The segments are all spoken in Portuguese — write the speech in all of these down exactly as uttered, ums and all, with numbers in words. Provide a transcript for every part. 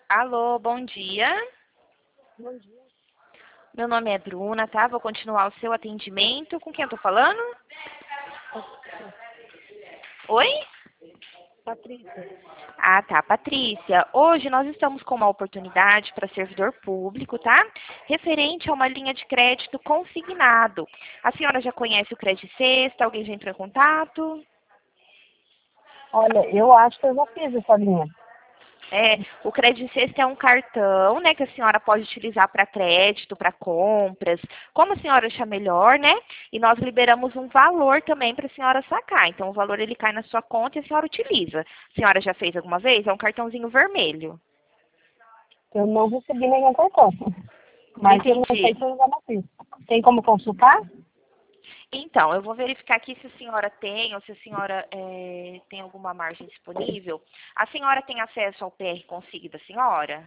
Alô, bom dia. Bom dia. Meu nome é Bruna, tá? Vou continuar o seu atendimento. Com quem eu tô falando? Oi? Patrícia. Ah, tá, Patrícia. Hoje nós estamos com uma oportunidade para servidor público, tá? Referente a uma linha de crédito consignado. A senhora já conhece o Crédito Sexta? Alguém já entrou em contato? Olha, eu acho que eu já fiz essa linha. É, o Crédito Sexta é um cartão, né, que a senhora pode utilizar para crédito, para compras, como a senhora achar melhor, né? E nós liberamos um valor também para a senhora sacar. Então, o valor ele cai na sua conta e a senhora utiliza. A senhora já fez alguma vez? É um cartãozinho vermelho. Eu não recebi nenhum cartão. Não Mas eu não sei entendi. se eu já não fiz. Tem como consultar? Então, eu vou verificar aqui se a senhora tem ou se a senhora é, tem alguma margem disponível. A senhora tem acesso ao P R Consigo da senhora?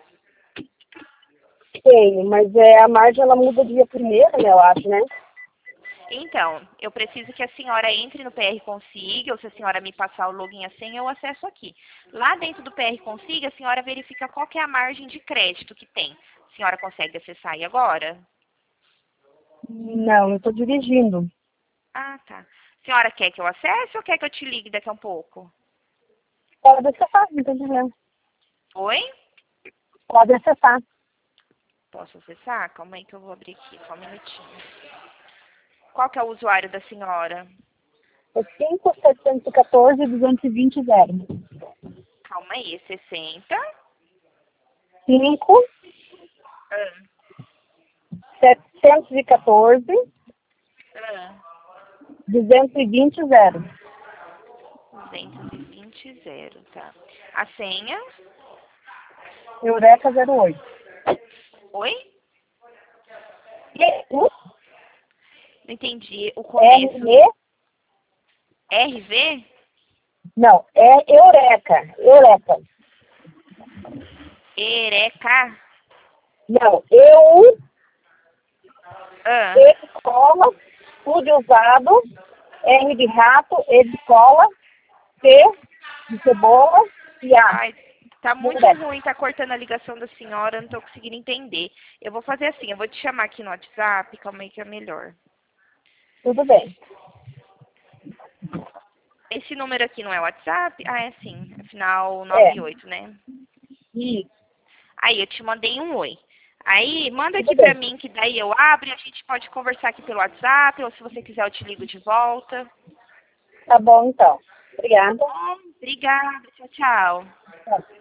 Tenho, mas é, a margem ela muda dia primeiro, né, eu acho, né? Então, eu preciso que a senhora entre no P R Consiga, ou se a senhora me passar o login e a senha, eu acesso aqui. Lá dentro do P R Consiga, a senhora verifica qual que é a margem de crédito que tem. A senhora consegue acessar aí agora? Não, eu estou dirigindo. Ah, tá. A senhora quer que eu acesse ou quer que eu te ligue daqui a um pouco? Pode acessar, não tem problema. Oi? Pode acessar. Posso acessar? Calma aí que eu vou abrir aqui, só um minutinho. Qual que é o usuário da senhora? É cinco setecentos e quatorze duzentos e vinte zero. Calma aí, sessenta. cinco Ah, setecentos e quatorze ah, duzentos e vinte zero. duzentos e vinte zero, tá. A senha? Eureka zero oito. Oi? E U Não entendi. O R começo. E R V? Não, é Eureka. Eureka. Ereca. Não, eu, Ah, escola, U de usado, R de rato, E de escola, C de cebola e A ai, tá de muito Eureka. ruim, tá cortando a ligação da senhora, eu não tô conseguindo entender. Eu vou fazer assim, eu vou te chamar aqui no WhatsApp, calma aí que é melhor. Tudo bem. Esse número aqui não é WhatsApp? Ah, é sim, é final É, noventa e oito, né? isso, Aí, eu te mandei um oi. Aí, manda tudo aqui pra bem. mim, que daí eu abro e a gente pode conversar aqui pelo WhatsApp, ou se você quiser eu te ligo de volta. Tá bom, então. Tá Obrigada. bom? Obrigada, tchau, tchau. Tchau.